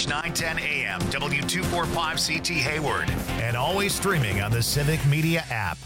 News 910 AM, W245CT Hayward, and always streaming on the Civic Media app.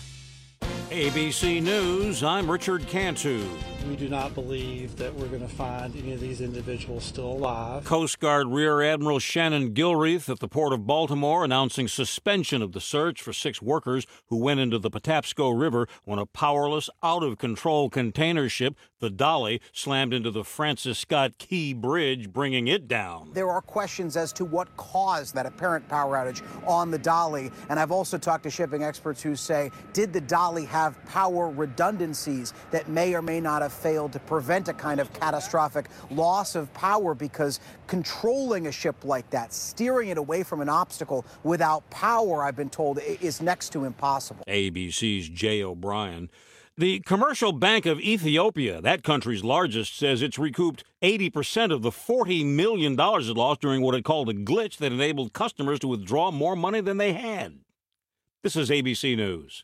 ABC News, I'm Richard Cantu. We do not believe that we're going to find any of these individuals still alive. Coast Guard Rear Admiral Shannon Gilreath at the Port of Baltimore announcing suspension of the search for 6 workers who went into the Patapsco River when a powerless, out-of-control container ship, the Dolly, slammed into the Francis Scott Key Bridge, bringing it down. There are questions as to what caused that apparent power outage on the Dolly. And I've also talked to shipping experts who say, did the Dolly have power redundancies that may or may not have failed to prevent a kind of catastrophic loss of power? Because controlling a ship like that, steering it away from an obstacle without power, I've been told, is next to impossible. ABC's Jay O'Brien. The Commercial Bank of Ethiopia, that country's largest, says it's recouped 80% of the $40 million it lost during what it called a glitch that enabled customers to withdraw more money than they had. This is ABC News.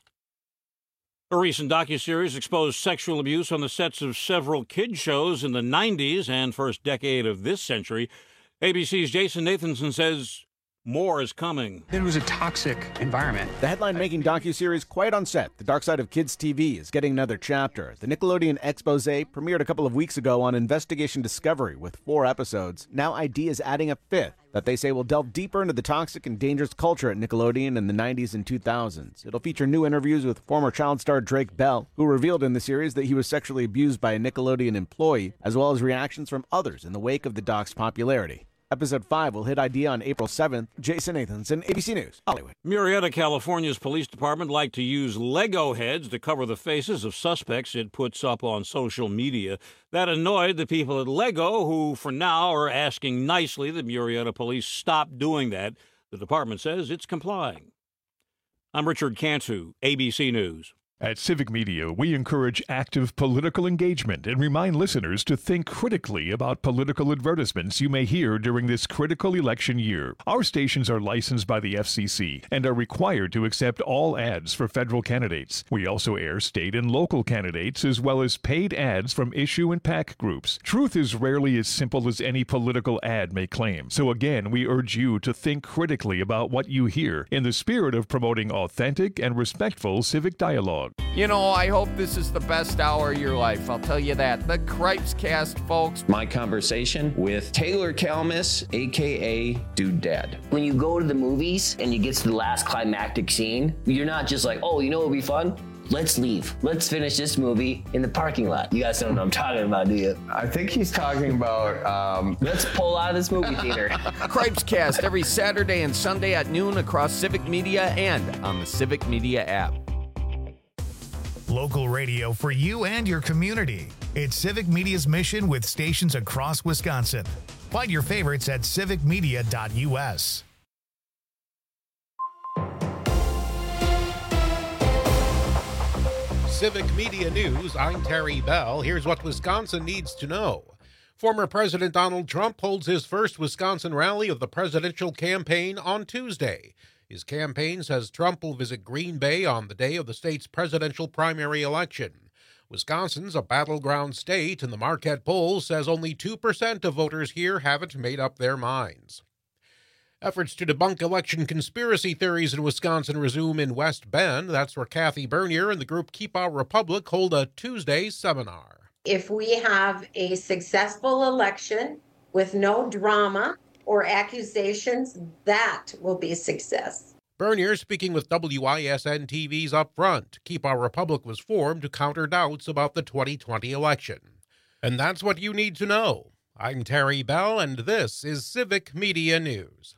A recent docuseries exposed sexual abuse on the sets of several kids' shows in the 90s and first decade of this century. ABC's Jason Nathanson says more is coming. It was a toxic environment. The headline-making docuseries Quiet on Set, The Dark Side of Kids TV, is getting another chapter. The Nickelodeon expose premiered a couple of weeks ago on Investigation Discovery with 4 episodes. Now ID is adding a 5th that they say will delve deeper into the toxic and dangerous culture at Nickelodeon in the 90s and 2000s. It'll feature new interviews with former child star Drake Bell, who revealed in the series that he was sexually abused by a Nickelodeon employee, as well as reactions from others in the wake of the doc's popularity. Episode 5 will hit ID on April 7th. Jason Nathanson, ABC News, Hollywood. Murrieta, California's police department like to use Lego heads to cover the faces of suspects it puts up on social media. That annoyed the people at Lego, who for now are asking nicely that Murrieta police stop doing that. The department says it's complying. I'm Richard Cantu, ABC News. At Civic Media, we encourage active political engagement and remind listeners to think critically about political advertisements you may hear during this critical election year. Our stations are licensed by the FCC and are required to accept all ads for federal candidates. We also air state and local candidates as well as paid ads from issue and PAC groups. Truth is rarely as simple as any political ad may claim. So again, we urge you to think critically about what you hear in the spirit of promoting authentic and respectful civic dialogue. You know, I hope this is the best hour of your life. I'll tell you that. The Cripes Cast, folks. My conversation with Taylor Kalmus, a.k.a. Dude Dad. When you go to the movies and you get to the last climactic scene, you're not just like, oh, you know what would be fun? Let's leave. Let's finish this movie in the parking lot. You guys don't know what I'm talking about, do you? I think he's talking about... Let's pull out of this movie theater. Cripes Cast every Saturday and Sunday at noon across Civic Media and on the Civic Media app. Local radio for you and your community. It's Civic Media's mission with stations across Wisconsin. Find your favorites at civicmedia.us. Civic Media News, I'm Terry Bell. Here's what Wisconsin needs to know. Former President Donald Trump holds his first Wisconsin rally of the presidential campaign on Tuesday. His campaign says Trump will visit Green Bay on the day of the state's presidential primary election. Wisconsin's a battleground state, and the Marquette poll says only 2% of voters here haven't made up their minds. Efforts to debunk election conspiracy theories in Wisconsin resume in West Bend. That's where Kathy Bernier and the group Keep Our Republic hold a Tuesday seminar. If we have a successful election with no drama or accusations, that will be a success. Bernier speaking with WISN TV's Upfront. Keep Our Republic was formed to counter doubts about the 2020 election. And that's what you need to know. I'm Terry Bell, and this is Civic Media News.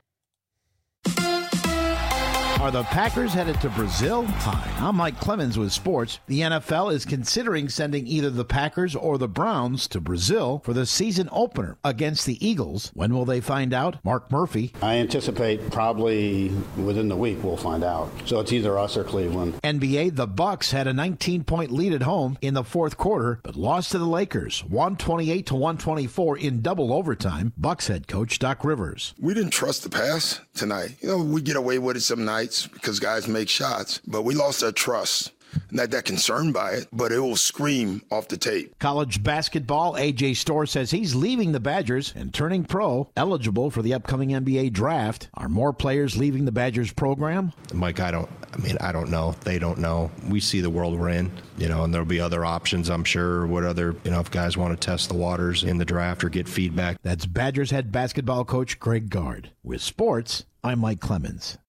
Are the Packers headed to Brazil? Hi, I'm Mike Clemens with sports. The NFL is considering sending either the Packers or the Browns to Brazil for the season opener against the Eagles. When will they find out? Mark Murphy. I anticipate probably within the week we'll find out. So it's either us or Cleveland. NBA, the Bucks had a 19-point lead at home in the fourth quarter, but lost to the Lakers, 128-124 in double overtime. Bucks head coach Doc Rivers. We didn't trust the pass tonight. We get away with it some nights because guys make shots, but we lost our trust. not that concerned by it, but it will scream off the tape. College basketball, A.J. Storr says he's leaving the Badgers and turning pro, eligible for the upcoming NBA draft. Are more players leaving the Badgers program? Mike, I don't know. They don't know. We see the world we're in, and there'll be other options, I'm sure. What other, if guys want to test the waters in the draft or get feedback. That's Badgers head basketball coach Greg Gard. With sports, I'm Mike Clemens.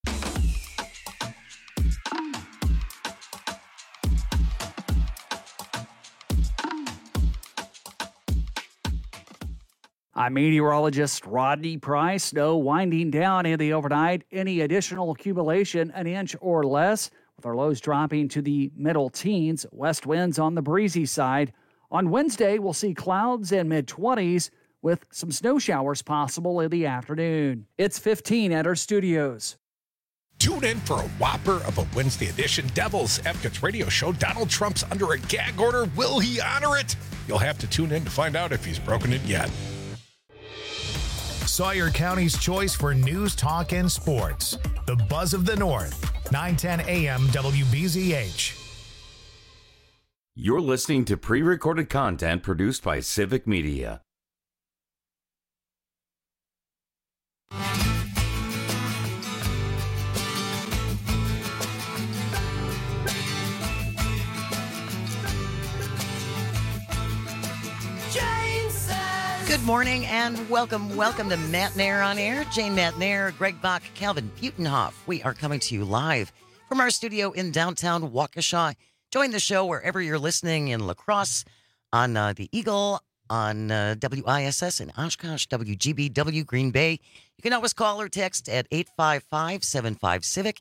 I'm meteorologist Rodney Price. Snow winding down in the overnight. Any additional accumulation, an inch or less, with our lows dropping to the middle teens. West winds on the breezy side. On Wednesday, we'll see clouds and mid-20s with some snow showers possible in the afternoon. It's 15 at our studios. Tune in for a whopper of a Wednesday edition Devil's Advocates radio show. Donald Trump's under a gag order. Will he honor it? You'll have to tune in to find out if he's broken it yet. Sawyer County's choice for news, talk, and sports. The Buzz of the North, 910 AM WBZH. You're listening to pre-recorded content produced by Civic Media. Good morning and welcome to Matt Nair on Air. Jane Matt Nair, Greg Bach, Calvin Butenhoff. We are coming to you live from our studio in downtown Waukesha. Join the show wherever you're listening in La Crosse, on the Eagle, on WISS in Oshkosh, WGBW Green Bay. You can always call or text at 855-75-CIVIC,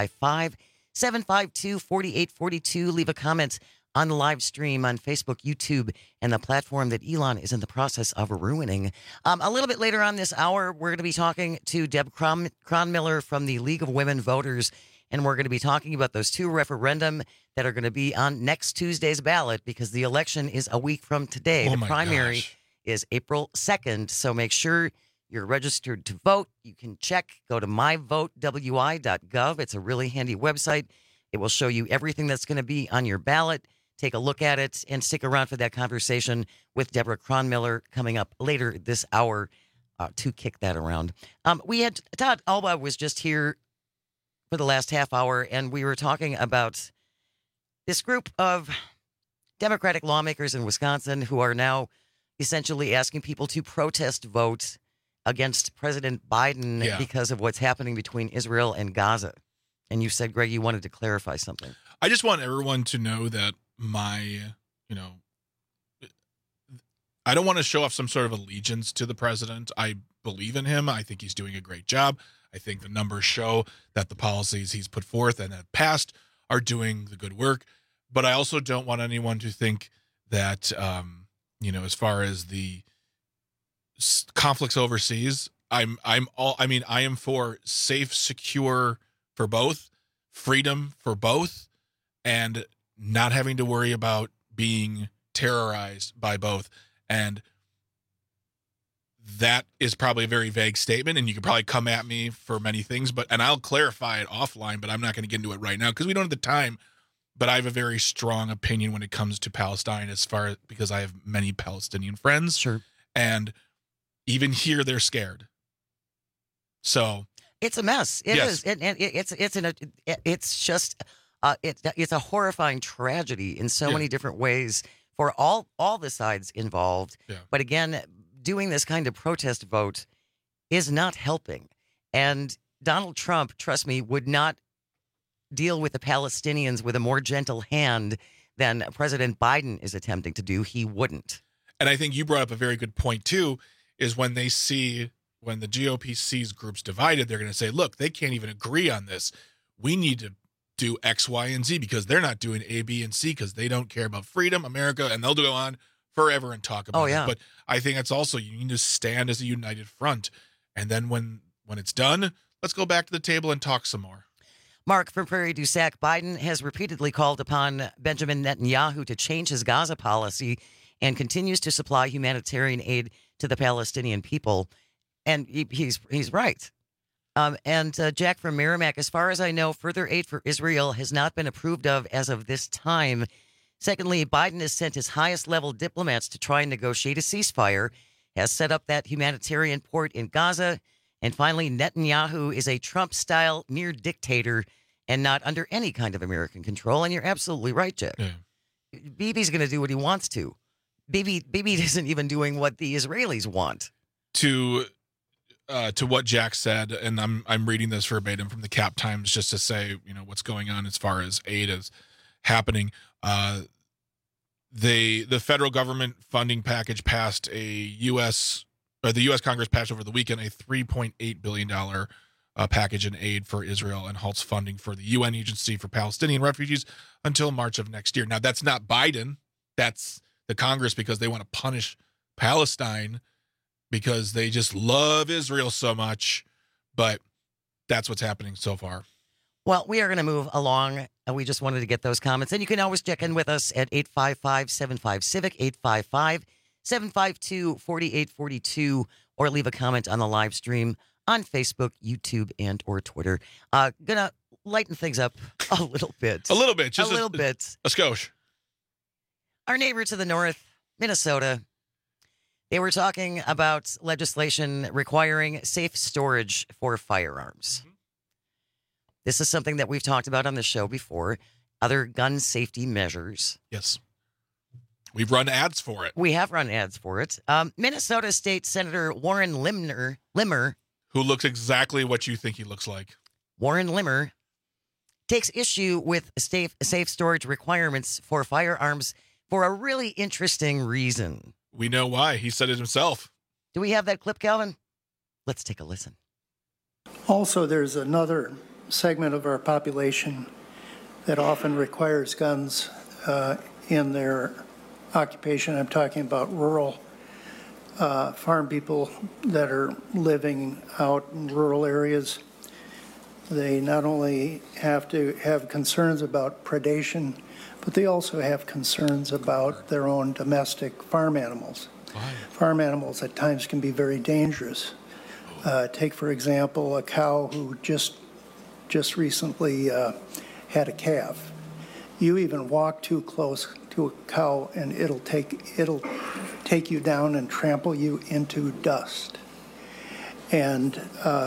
855-752-4842. Leave a comment on the live stream on Facebook, YouTube, and the platform that Elon is in the process of ruining. A little bit later on this hour, we're going to be talking to Deb Cronmiller from the League of Women Voters, and we're going to be talking about those two referendum that are going to be on next Tuesday's ballot because the election is a week from today. The primary is April 2nd, so make sure you're registered to vote. You can check, go to myvotewi.gov. It's a really handy website. It will show you everything that's going to be on your ballot. Take a look at it and stick around for that conversation with Deborah Cronmiller coming up later this hour to kick that around. We had Todd Alba was just here for the last half hour, and we were talking about this group of Democratic lawmakers in Wisconsin who are now essentially asking people to protest vote against President Biden because of what's happening between Israel and Gaza. And you said, Greg, you wanted to clarify something. I just want everyone to know that I don't want to show off some sort of allegiance to the president. I believe in him. I think he's doing a great job. I think the numbers show that the policies he's put forth and have passed are doing the good work. But I also don't want anyone to think that, as far as the conflicts overseas, I am for safe, secure for both, freedom for both, and not having to worry about being terrorized by both. And that is probably a very vague statement, and you could probably come at me for many things, and I'll clarify it offline, but I'm not going to get into it right now because we don't have the time. But I have a very strong opinion when it comes to Palestine because I have many Palestinian friends. Sure. And even here, they're scared. So it's a mess. It is. It's a horrifying tragedy in so many different ways for all the sides involved. Yeah. But again, doing this kind of protest vote is not helping. And Donald Trump, trust me, would not deal with the Palestinians with a more gentle hand than President Biden is attempting to do. He wouldn't. And I think you brought up a very good point, too, is when the GOP sees groups divided, they're going to say, look, they can't even agree on this. We need to do X, Y, and Z because they're not doing A, B, and C because they don't care about freedom, America, and they'll go on forever and talk about it. But I think it's also, you need to stand as a united front. And then when it's done, let's go back to the table and talk some more. Mark from Prairie du Sac, Biden has repeatedly called upon Benjamin Netanyahu to change his Gaza policy and continues to supply humanitarian aid to the Palestinian people. And he's right. And Jack from Merrimack, as far as I know, further aid for Israel has not been approved of as of this time. Secondly, Biden has sent his highest level diplomats to try and negotiate a ceasefire, has set up that humanitarian port in Gaza. And finally, Netanyahu is a Trump-style near dictator and not under any kind of American control. And you're absolutely right, Jack. Yeah. Bibi's going to do what he wants to. Bibi isn't even doing what the Israelis want. To what Jack said, and I'm reading this verbatim from the Cap Times just to say, what's going on as far as aid is happening. The federal government funding package passed the U.S. Congress passed over the weekend a $3.8 billion package in aid for Israel and halts funding for the UN Agency for Palestinian Refugees until March of next year. Now, that's not Biden. That's the Congress, because they want to punish Palestine because they just love Israel so much. But that's what's happening so far. Well, we are going to move along. We just wanted to get those comments. And you can always check in with us at 855-75-CIVIC, 855-752-4842, or leave a comment on the live stream on Facebook, YouTube, and or Twitter. Gonna lighten things up a little bit. Just a little bit. A skosh. Our neighbor to the north, Minnesota, they were talking about legislation requiring safe storage for firearms. Mm-hmm. This is something that we've talked about on the show before. Other gun safety measures. Yes. We've run ads for it. We have run ads for it. Minnesota State Senator Warren Limmer, who looks exactly what you think he looks like. Warren Limmer takes issue with safe storage requirements for firearms for a really interesting reason. We know why. He said it himself. Do we have that clip, Calvin? Let's take a listen. Also, there's another segment of our population that often requires guns in their occupation. I'm talking about rural farm people that are living out in rural areas. They not only have to have concerns about predation, but they also have concerns about their own domestic farm animals. Why? Farm animals at times can be very dangerous. Take, for example, a cow who just recently had a calf. You even walk too close to a cow and it'll take you down and trample you into dust. And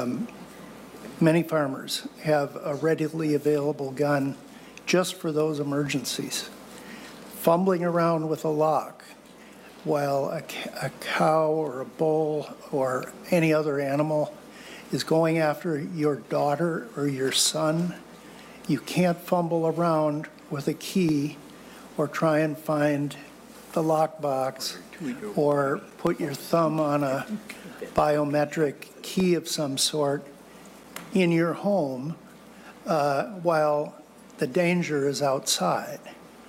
many farmers have a readily available gun just for those emergencies. Fumbling around with a lock while a cow or a bull or any other animal is going after your daughter or your son, you can't fumble around with a key or try and find the lockbox or put your thumb on a biometric key of some sort in your home while the danger is outside.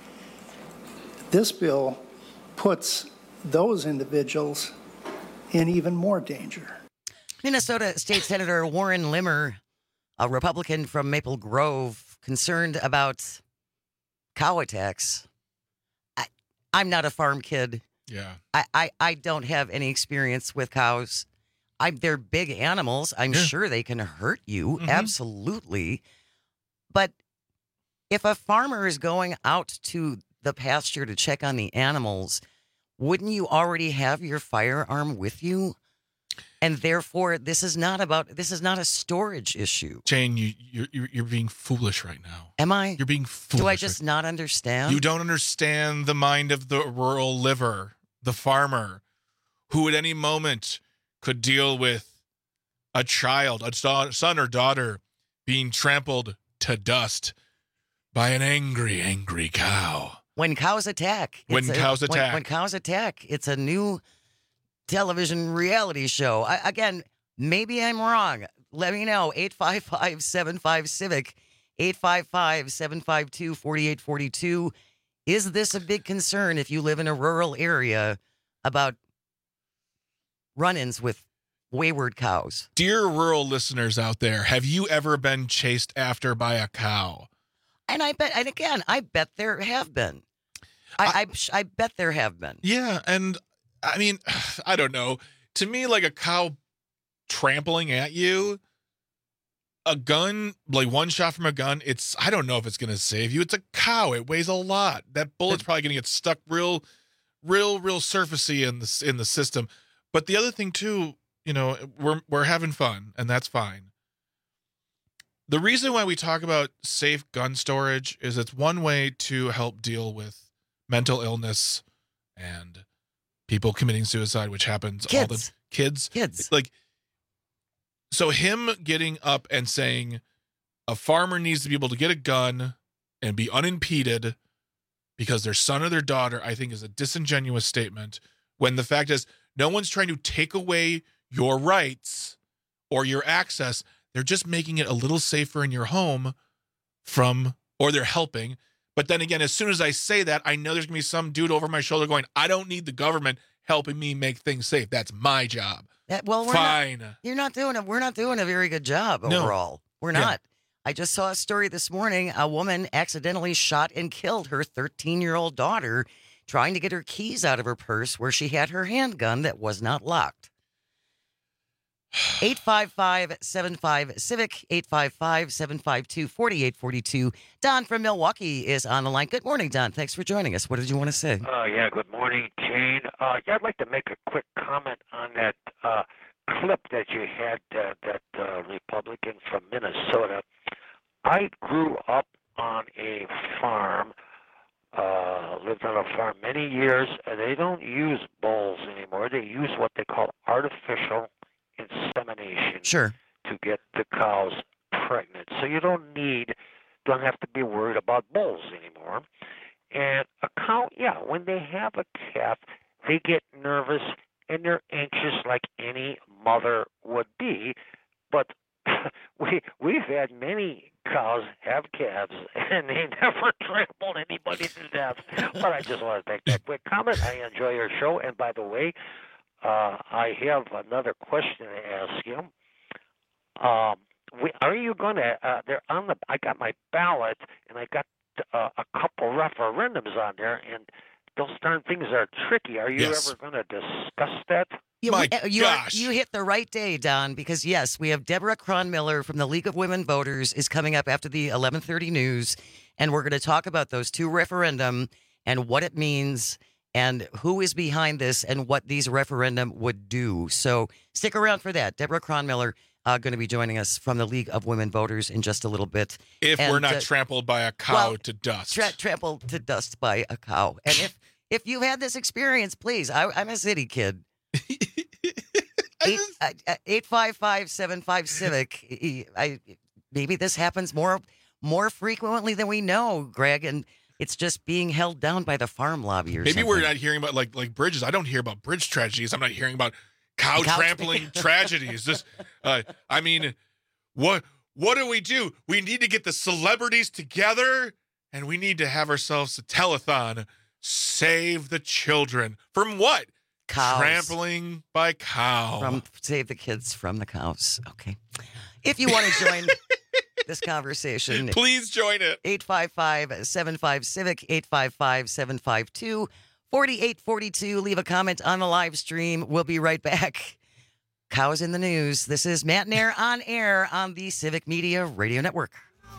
This bill puts those individuals in even more danger. Minnesota State Senator Warren Limmer, a Republican from Maple Grove, concerned about cow attacks. I'm not a farm kid. Yeah. I don't have any experience with cows. They're big animals. I'm sure they can hurt you. Mm-hmm. Absolutely. But if a farmer is going out to the pasture to check on the animals, wouldn't you already have your firearm with you? And therefore, this is not a storage issue. Jane, you're being foolish right now. Am I? You're being foolish. Do I just not understand? You don't understand the mind of the rural liver, the farmer, who at any moment could deal with a child, a son or daughter, being trampled to dust by an angry, angry cow. When cows attack. When cows attack, it's a new television reality show. Again, maybe I'm wrong. Let me know. 855-75-CIVIC, 855-752-4842. Is this a big concern if you live in a rural area about run-ins with wayward cows? Dear rural listeners out there, have you ever been chased after by a cow? And I bet there have been. I bet there have been. Yeah, and I mean, I don't know. To me, like a cow trampling at you, a gun, like one shot from a gun, I don't know if it's going to save you. It's a cow. It weighs a lot. That bullet's probably going to get stuck real surfacey in the system. But the other thing too, we're having fun, and that's fine. The reason why we talk about safe gun storage is it's one way to help deal with mental illness and people committing suicide, which happens all the kids. Like, so him getting up and saying a farmer needs to be able to get a gun and be unimpeded because their son or their daughter, I think, is a disingenuous statement, when the fact is no one's trying to take away your rights or your access. They're just making it a little safer in your home or they're helping. But then again, as soon as I say that, I know there's going to be some dude over my shoulder going, I don't need the government helping me make things safe. That's my job. Fine. We're not doing a very good job overall. We're not. I just saw a story this morning. A woman accidentally shot and killed her 13-year-old daughter trying to get her keys out of her purse where she had her handgun that was not locked. 855-75-CIVIC, 855-752-4842. Don from Milwaukee is on the line. Good morning, Don. Thanks for joining us. What did you want to say? Good morning, Jane. I'd like to make a quick comment on that clip that you had, that Republican from Minnesota. I grew up on a farm, lived on a farm many years, and they don't use bulls anymore. They use what they call artificial insemination to get the cows pregnant. So you don't have to be worried about bulls anymore. And a cow, when they have a calf, they get nervous and they're anxious like any mother would be. But we've had many cows have calves and they never trampled anybody to death. But I just want to make that quick comment. I enjoy your show. And by the way, I have another question to ask you. Are you going to? I got my ballot, and I got a couple referendums on there, and those darn things are tricky. Are you ever going to discuss that? You hit the right day, Don, because yes, we have Deborah Cronmiller from the League of Women Voters is coming up after the 11:30 news, and we're going to talk about those two referendum and what it means and who is behind this and what these referendum would do. So stick around for that. Deborah Cronmiller going to be joining us from the League of Women Voters in just a little bit. If we're not trampled by a cow to dust. Trampled to dust by a cow. And if you've had this experience, please, I'm a city kid. 855-75-CIVIC. Maybe this happens more frequently than we know, Greg, and it's just being held down by the farm lobby or something. Maybe we're not hearing about like bridges. I don't hear about bridge tragedies. I'm not hearing about cow trampling tragedies. This, I mean, what do? We need to get the celebrities together, and we need to have ourselves a telethon. Save the children from what? Cows. Trampling by cow. Save the kids from the cows. Okay. If you want to join this conversation, please join it. 855-75-CIVIC, 855-752-4842. Leave a comment on the live stream. We'll be right back. Cows in the news. This is Matt Nair on air on the Civic Media Radio Network.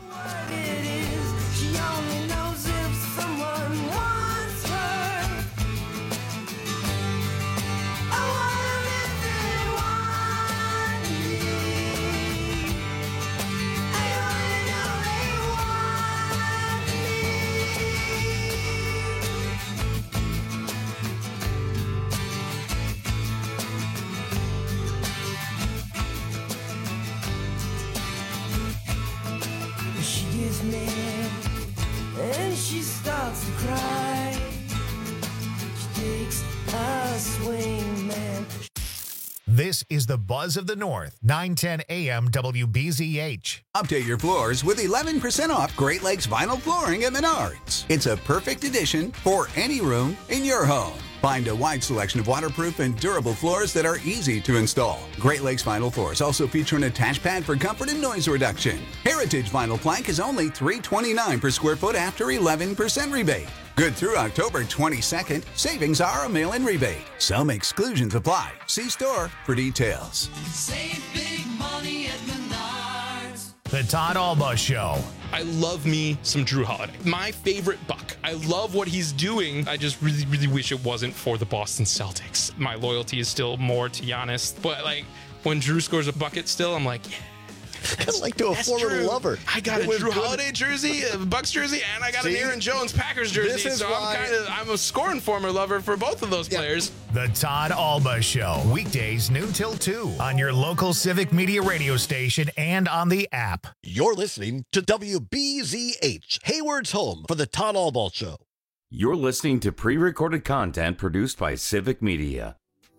And she starts to cry. She takes a swing, man. This is the Buzz of the North, 910 AM WBZH. Update your floors with 11% off Great Lakes vinyl flooring at Menards. It's a perfect addition for any room in your home. Find a wide selection of waterproof and durable floors that are easy to install. Great Lakes vinyl floors also feature an attached pad for comfort and noise reduction. Heritage vinyl plank is only $329 per square foot after 11% rebate. Good through October 22nd. Savings are a mail-in rebate. Some exclusions apply. See store for details. Save big money at Menards. The Todd Alba Show. I love me some Drew Holiday. My favorite Buck. I love what he's doing. I just really, really wish it wasn't for the Boston Celtics. My loyalty is still more to Giannis. But, like, when Drew scores a bucket still, I'm like, yeah. Kind of like to a former lover. I got a Drew Holiday jersey, a Bucks jersey, and I got an Aaron Jones Packers jersey. So I'm a scoring former lover for both of those players. The Todd Alba Show. Weekdays noon till 2 on your local Civic Media radio station and on the app. You're listening to WBZH, Hayward's home for the Todd Alba Show. You're listening to pre-recorded content produced by Civic Media.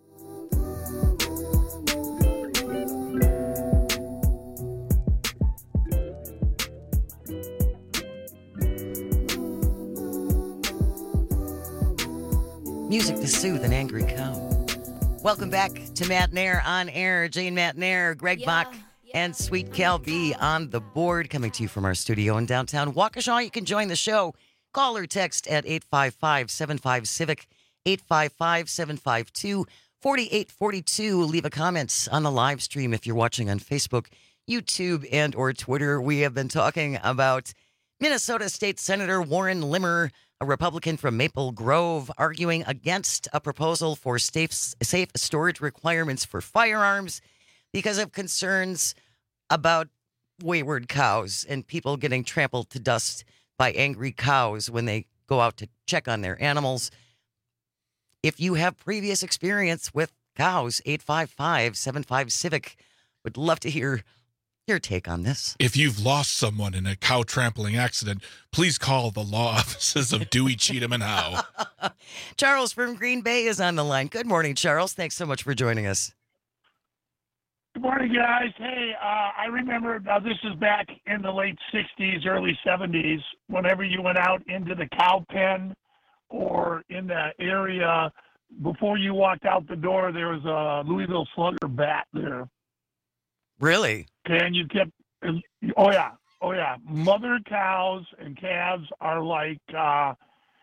Music to soothe an angry cow. Welcome back to Matt Nair on air. Jane Matt Nair, Greg Bach, and Sweet Cal B on the board, coming to you from our studio in downtown Waukesha. You can join the show. Call or text at 855-75-CIVIC, 855-752-4842. Leave a comment on the live stream if you're watching on Facebook, YouTube, and or Twitter. We have been talking about Minnesota State Senator Warren Limmer, a Republican from Maple Grove, arguing against a proposal for safe storage requirements for firearms because of concerns about wayward cows and people getting trampled to dust by angry cows when they go out to check on their animals. If you have previous experience with cows, 855-75-CIVIC. Would love to hear your take on this. If you've lost someone in a cow trampling accident, please call the law offices of Dewey, Cheatham, and Howe. Charles from Green Bay is on the line. Good morning, Charles. Thanks so much for joining us. Good morning, guys. Hey, I remember, this is back in the late 60s, early 70s, whenever you went out into the cow pen or in the area, before you walked out the door, there was a Louisville Slugger bat there. Really? And you kept, oh yeah. Mother cows and calves are like a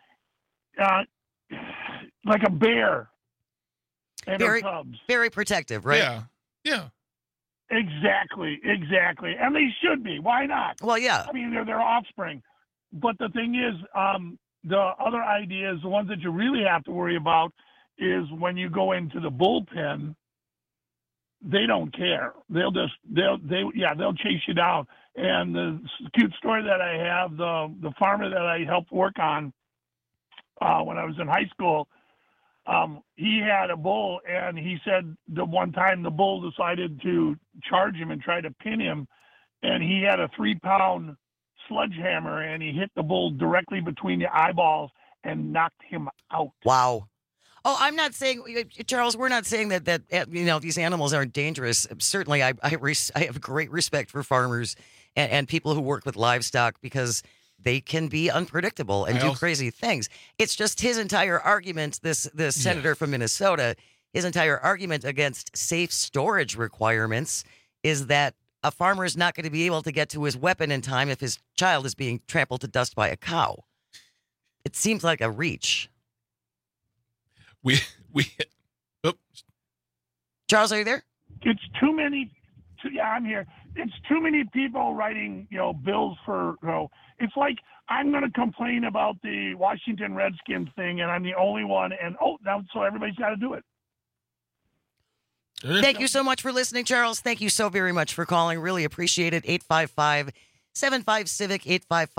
bear and her cubs. Very protective, right? Yeah. Exactly. And they should be. Why not? Well, yeah. I mean, they're their offspring. But the thing is, the other ideas, the ones that you really have to worry about, is when you go into the bullpen. They don't care. They'll chase you down. And the cute story that I have, the farmer that I helped work on when I was in high school, he had a bull, and he said the one time the bull decided to charge him and try to pin him, and he had a 3-pound sledgehammer, and he hit the bull directly between the eyeballs and knocked him out. Wow. Oh, I'm not saying, Charles, we're not saying that these animals aren't dangerous. Certainly, I have great respect for farmers and people who work with livestock because they can be unpredictable and do crazy things. It's just his entire argument, this senator from Minnesota, his entire argument against safe storage requirements is that a farmer is not going to be able to get to his weapon in time if his child is being trampled to dust by a cow. It seems like a reach. Charles, are you there? It's too many. I'm here. It's too many people writing, bills for. It's like I'm going to complain about the Washington Redskins thing, and I'm the only one. And now so everybody's got to do it. Thank you so much for listening, Charles. Thank you so very much for calling. Really appreciate it. 855-75-CIVIC,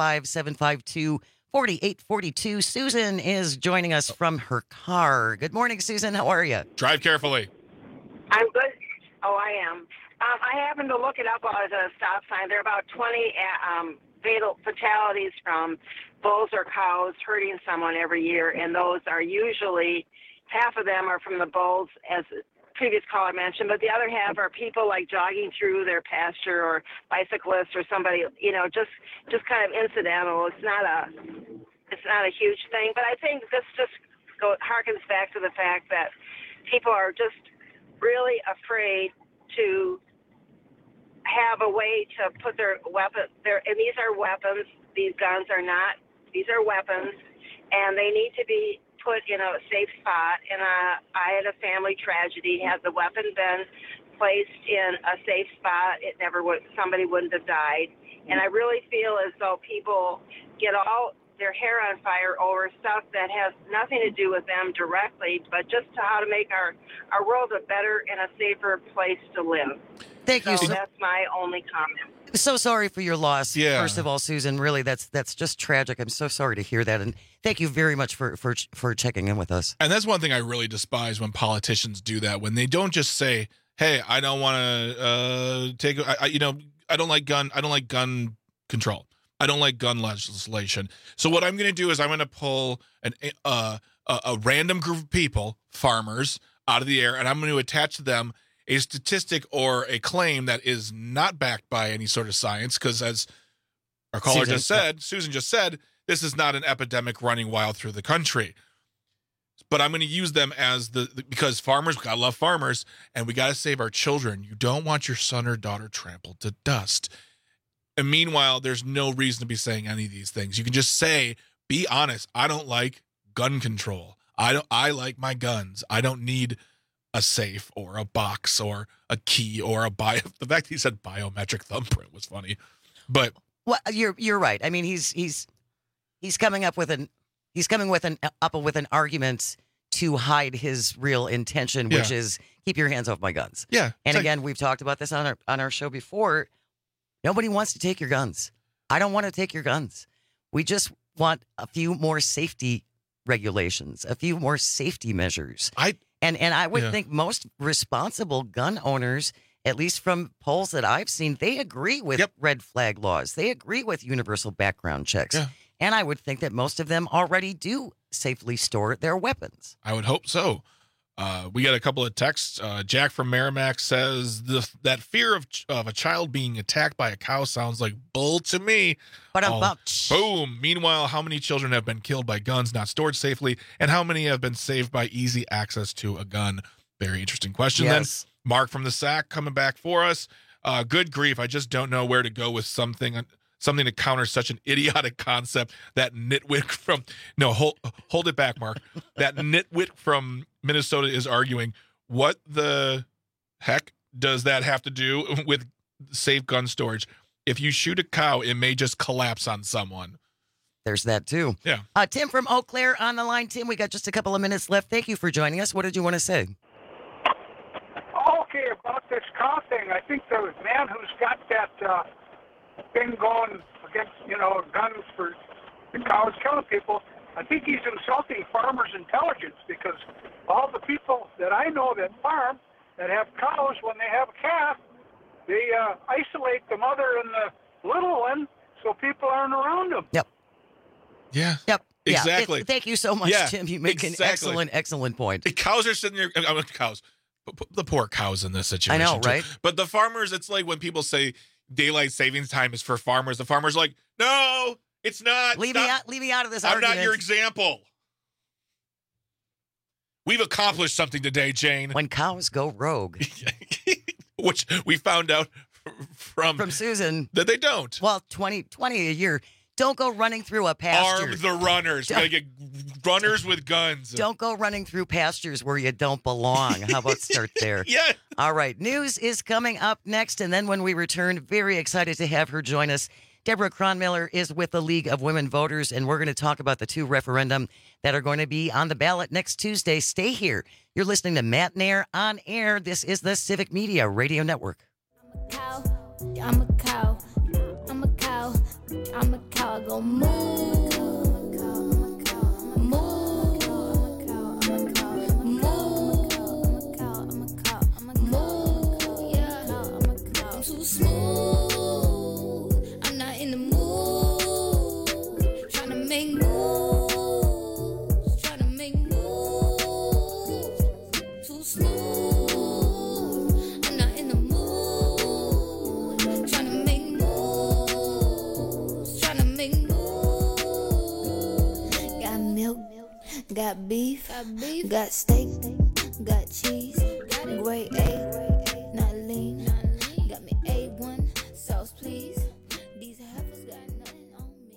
855-752-4842. Susan is joining us from her car. Good morning, Susan. How are you? Drive carefully. I'm good. Oh, I am. I happened to look it up as a stop sign. There are about 20 fatal fatalities from bulls or cows hurting someone every year, and those are usually, half of them are from the bulls, as the previous caller mentioned, but the other half are people like jogging through their pasture or bicyclists or somebody, just kind of incidental. It's not a huge thing, but I think this just harkens back to the fact that people are just really afraid to have a way to put their weapon there. And these are weapons. These guns are not. These are weapons, and they need to be put in a safe spot. And I had a family tragedy. Had the weapon been placed in a safe spot, somebody wouldn't have died. And I really feel as though people get all their hair on fire over stuff that has nothing to do with them directly, but just to how to make our world a better and a safer place to live. Thank you. So that's my only comment. So sorry for your loss. Yeah. First of all, Susan, really, that's just tragic. I'm so sorry to hear that. And thank you very much for checking in with us. And that's one thing I really despise when politicians do that, when they don't just say, hey, I don't want to I don't like gun control. I don't like gun legislation. So what I'm going to do is I'm going to pull a random group of people, farmers, out of the air, and I'm going to attach to them a statistic or a claim that is not backed by any sort of science, because as our caller Susan just said, this is not an epidemic running wild through the country. But I'm going to use them as because farmers, we got to love farmers, and we got to save our children. You don't want your son or daughter trampled to dust. And meanwhile, there's no reason to be saying any of these things. You can just say, be honest. I don't like gun control. I like my guns. I don't need a safe or a box or a key or the fact that he said biometric thumbprint was funny. But well, you're right. I mean, he's coming up with an argument to hide his real intention, which is keep your hands off my guns. Yeah. And again, we've talked about this on our show before. Nobody wants to take your guns. I don't want to take your guns. We just want a few more safety regulations, a few more safety measures. And I would think most responsible gun owners, at least from polls that I've seen, they agree with red flag laws. They agree with universal background checks. Yeah. And I would think that most of them already do safely store their weapons. I would hope so. We got a couple of texts. Jack from Merrimack says that fear of a child being attacked by a cow sounds like bull to me. But boom. Meanwhile, how many children have been killed by guns not stored safely, and how many have been saved by easy access to a gun? Very interesting question. Yes. Then Mark from the Sack coming back for us. Good grief. I just don't know where to go with something to counter such an idiotic concept. That nitwit from hold it back, Mark. That nitwit from Minnesota is arguing. What the heck does that have to do with safe gun storage? If you shoot a cow, it may just collapse on someone. There's that too. Yeah. Tim from Eau Claire on the line. Tim, we got just a couple of minutes left. Thank you for joining us. What did you want to say? Okay, about this cow thing, I think the man who's got that thing going against, guns for the cows killing people, I think he's insulting farmers' intelligence, because all the people that I know that farm, that have cows, when they have a calf, they isolate the mother and the little one so people aren't around them. Yep. Yeah. Yep. Exactly. Yeah. Thank you so much, Tim. You make an excellent point. The cows are sitting there. Cows. The poor cows in this situation. I know, right? But the farmers, it's like when people say daylight savings time is for farmers. The farmers are like, no, it's not. Leave me out of this I'm argument. not your example. We've accomplished something today, Jane. When cows go rogue. Which we found out from Susan. That they don't. Well, 20 a year. Don't go running through a pasture. Arm the runners. We gotta get runners with guns. Don't go running through pastures where you don't belong. How about start there? Yeah. All right. News is coming up next. And then when we return, very excited to have her join us. Deborah Cronmiller is with the League of Women Voters, and we're going to talk about the two referendum that are going to be on the ballot next Tuesday. Stay here. You're listening to Matt Nair on air. This is the Civic Media Radio Network. I'm a cow. I'm a cow. I'm a cow. I go moo. Got beef, got steak, got cheese, grade A, not lean. Got me A1, sauce please. These heifers got nothing on me.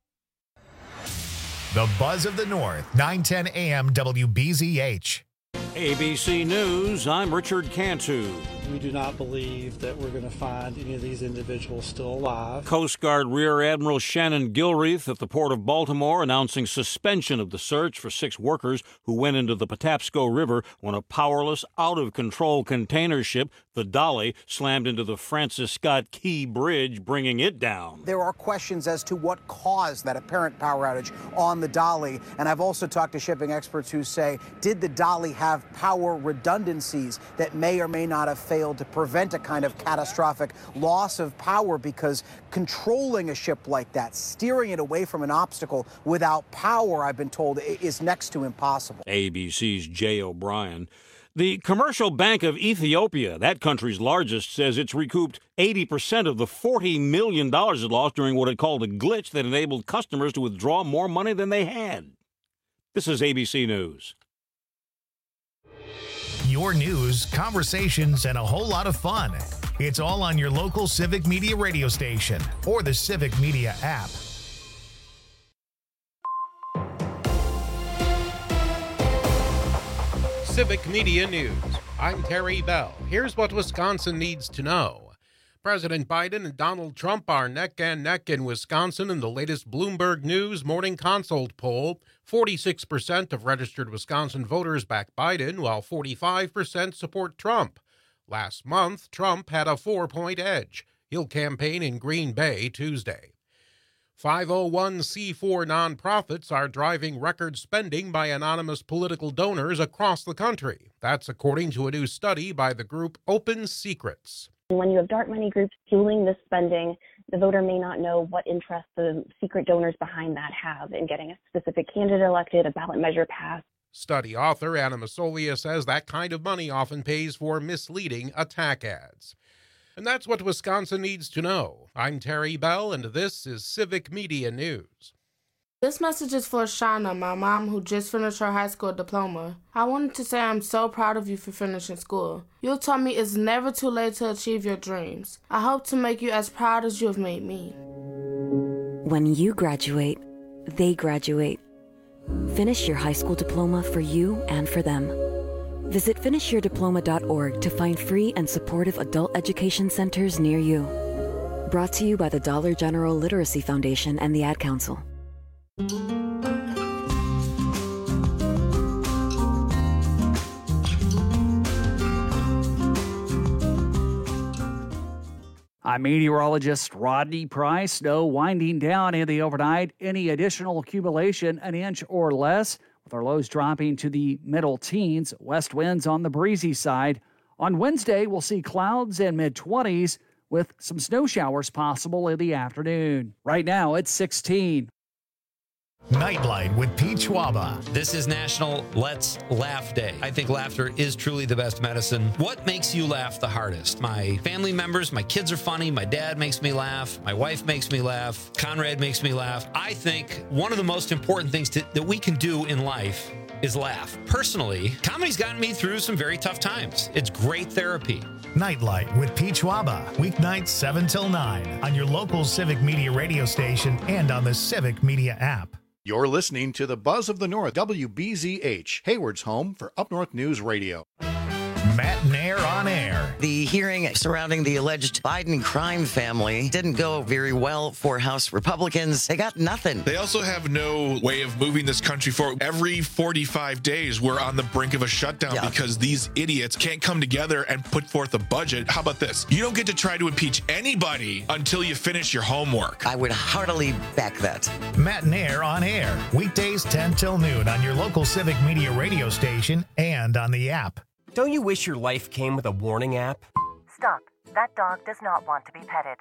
The Buzz of the North, 910 AM WBZH. ABC News, I'm Richard Cantu. We do not believe that we're going to find any of these individuals still alive. Coast Guard Rear Admiral Shannon Gilreath at the Port of Baltimore announcing suspension of the search for 6 workers who went into the Patapsco River when a powerless, out-of-control container ship, the Dolly, slammed into the Francis Scott Key Bridge, bringing it down. There are questions as to what caused that apparent power outage on the Dolly, and I've also talked to shipping experts who say, did the Dolly have power redundancies that may or may not have failed to prevent a kind of catastrophic loss of power, because controlling a ship like that, steering it away from an obstacle without power, I've been told, is next to impossible. ABC's Jay O'Brien. The Commercial Bank of Ethiopia, that country's largest, says it's recouped 80% of the $40 million it lost during what it called a glitch that enabled customers to withdraw more money than they had. This is ABC News. Your news, conversations, and a whole lot of fun. It's all on your local Civic Media radio station or the Civic Media app. Civic Media News. I'm Terry Bell. Here's what Wisconsin needs to know. President Biden and Donald Trump are neck and neck in Wisconsin in the latest Bloomberg News Morning Consult poll. 46% of registered Wisconsin voters back Biden, while 45% support Trump. Last month, Trump had a 4-point edge. He'll campaign in Green Bay Tuesday. 501c4 nonprofits are driving record spending by anonymous political donors across the country. That's according to a new study by the group Open Secrets. When you have dark money groups fueling this spending, the voter may not know what interest the secret donors behind that have in getting a specific candidate elected, a ballot measure passed. Study author Anna Masolia says that kind of money often pays for misleading attack ads. And that's what Wisconsin needs to know. I'm Terry Bell, and this is Civic Media News. This message is for Shauna, my mom, who just finished her high school diploma. I wanted to say I'm so proud of you for finishing school. You taught me it's never too late to achieve your dreams. I hope to make you as proud as you have made me. When you graduate, they graduate. Finish your high school diploma for you and for them. Visit finishyourdiploma.org to find free and supportive adult education centers near you. Brought to you by the Dollar General Literacy Foundation and the Ad Council. I'm meteorologist Rodney Price. Snow winding down in the overnight. Any additional accumulation, an inch or less, with our lows dropping to the middle teens. West winds on the breezy side. On Wednesday, we'll see clouds and mid-20s with some snow showers possible in the afternoon. Right now, it's 16. Nightlight with Pete Schwaba. This is National Let's Laugh Day. I think laughter is truly the best medicine. What makes you laugh the hardest? My family members, my kids are funny, my dad makes me laugh, my wife makes me laugh, Conrad makes me laugh. I think one of the most important things that we can do in life is laugh. Personally, comedy's gotten me through some very tough times. It's great therapy. Nightlight with Pete Schwaba. Weeknights 7 till 9 on your local Civic Media radio station and on the Civic Media app. You're listening to the Buzz of the North, WBZH, Hayward's home for Up North News Radio. Matt Nair on air. The hearing surrounding the alleged Biden crime family didn't go very well for House Republicans. They got nothing. They also have no way of moving this country forward. Every 45 days, we're on the brink of a shutdown because these idiots can't come together and put forth a budget. How about this? You don't get to try to impeach anybody until you finish your homework. I would heartily back that. Matt Nair on air. Weekdays 10 till noon on your local Civic Media radio station and on the app. Don't you wish your life came with a warning app? Stop. That dog does not want to be petted.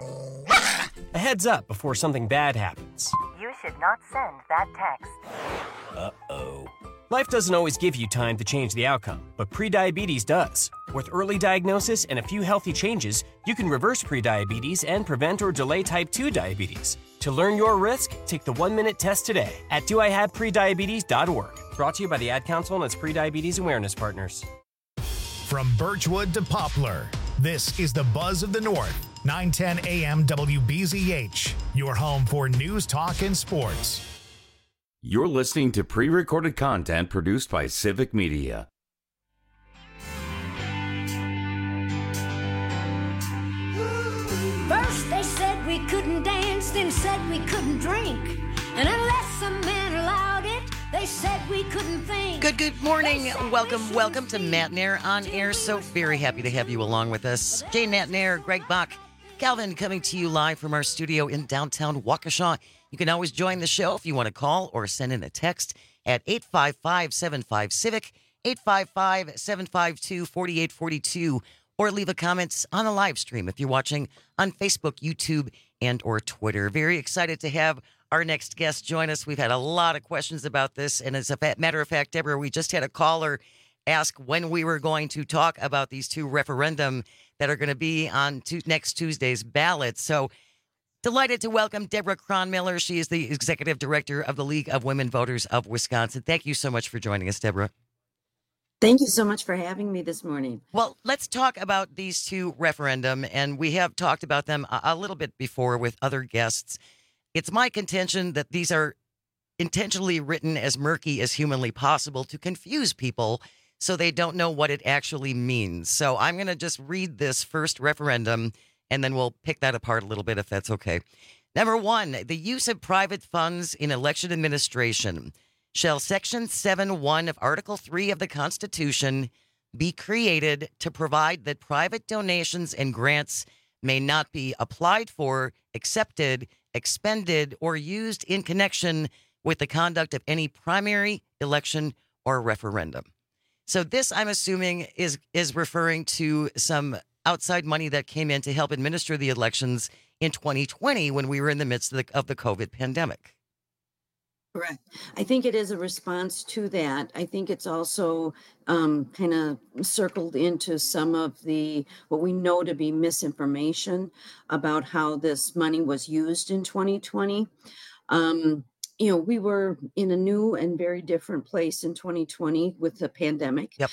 A heads up before something bad happens. You should not send that text. Uh-oh. Life doesn't always give you time to change the outcome, but prediabetes does. With early diagnosis and a few healthy changes, you can reverse prediabetes and prevent or delay type 2 diabetes. To learn your risk, take the 1-minute test today at doihaveprediabetes.org. Brought to you by the Ad Council and its prediabetes awareness partners. From Birchwood to Poplar, this is the Buzz of the North, 910 AM WBZH, your home for news, talk, and sports. You're listening to pre-recorded content produced by Civic Media. we couldn't dance, then said we couldn't drink. And unless some men allowed it, they said we couldn't think. Good morning. Welcome to Matt Nair on Air. So very happy to have you along with us. Jane Matt Nair, Greg Bach, Calvin coming to you live from our studio in downtown Waukesha. You can always join the show if you want to call or send in a text at 855-75-CIVIC, 855-752-4842, or leave a comment on the live stream if you're watching on Facebook, YouTube, and or Twitter. Very excited to have our next guest join us. We've had a lot of questions about this, and as a matter of fact, Deborah, we just had a caller ask when we were going to talk about these two referendum that are going to be on next Tuesday's ballot. So delighted to welcome Deborah Cronmiller. She is the executive director of the League of Women Voters of Wisconsin. Thank you so much for joining us, Deborah. Thank you so much for having me this morning. Well, let's talk about these two referendum, and we have talked about them a little bit before with other guests. It's my contention that these are intentionally written as murky as humanly possible to confuse people so they don't know what it actually means. So I'm going to just read this first referendum, and then we'll pick that apart a little bit if that's okay. Number 1, the use of private funds in election administration. Shall Section 7.1 of Article 3 of the Constitution be created to provide that private donations and grants may not be applied for, accepted, expended, or used in connection with the conduct of any primary election or referendum. So this, I'm assuming, is referring to some outside money that came in to help administer the elections in 2020 when we were in the midst of the COVID pandemic. Correct. I think it is a response to that. I think it's also kind of circled into some of what we know to be misinformation about how this money was used in 2020. We were in a new and very different place in 2020 with the pandemic. Yep.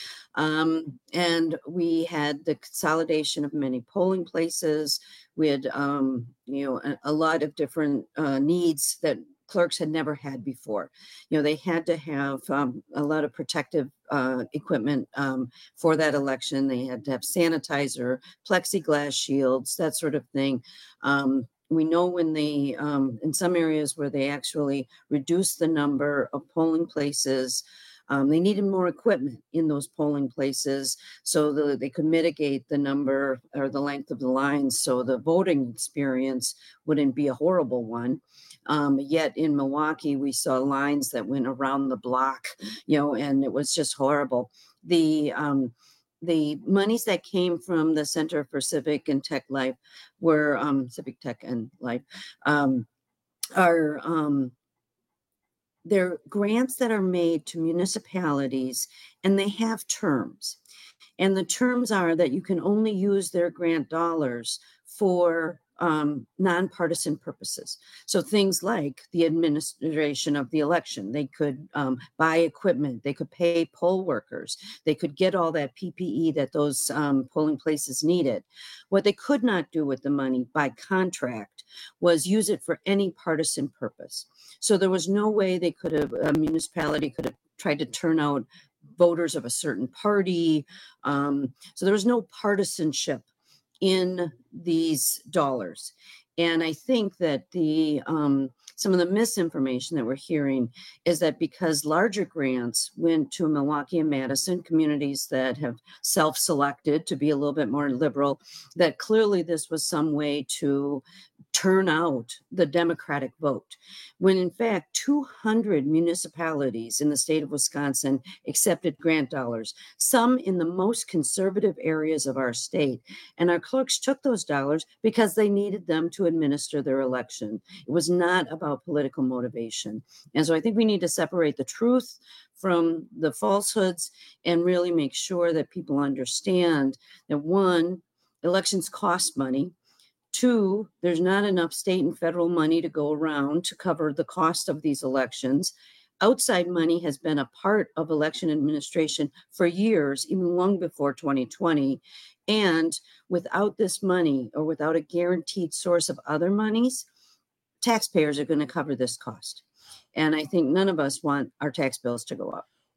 And we had the consolidation of many polling places. We had, a lot of different needs that clerks had never had before. They had to have a lot of protective equipment for that election. They had to have sanitizer, plexiglass shields, that sort of thing. We know when they, in some areas where they actually reduced the number of polling places, they needed more equipment in those polling places so that they could mitigate the number or the length of the lines so the voting experience wouldn't be a horrible one. Yet in Milwaukee, we saw lines that went around the block, and it was just horrible. The monies that came from the Center for Civic and Tech Life were Civic Tech and Life are they're grants that are made to municipalities, and they have terms. And the terms are that you can only use their grant dollars for nonpartisan purposes. So things like the administration of the election, they could buy equipment, they could pay poll workers, they could get all that PPE that those polling places needed. What they could not do with the money by contract was use it for any partisan purpose. So there was no way a municipality could have tried to turn out voters of a certain party. So there was no partisanship in these dollars. And I think that some of the misinformation that we're hearing is that because larger grants went to Milwaukee and Madison, communities that have self-selected to be a little bit more liberal, that clearly this was some way to turn out the Democratic vote, when in fact 200 municipalities in the state of Wisconsin accepted grant dollars, some in the most conservative areas of our state. And our clerks took those dollars because they needed them to administer their election. It was not about political motivation. And so I think we need to separate the truth from the falsehoods and really make sure that people understand that, one, elections cost money. 2, there's not enough state and federal money to go around to cover the cost of these elections. Outside money has been a part of election administration for years, even long before 2020. And without this money, or without a guaranteed source of other monies, taxpayers are going to cover this cost. And I think none of us want our tax bills to go up.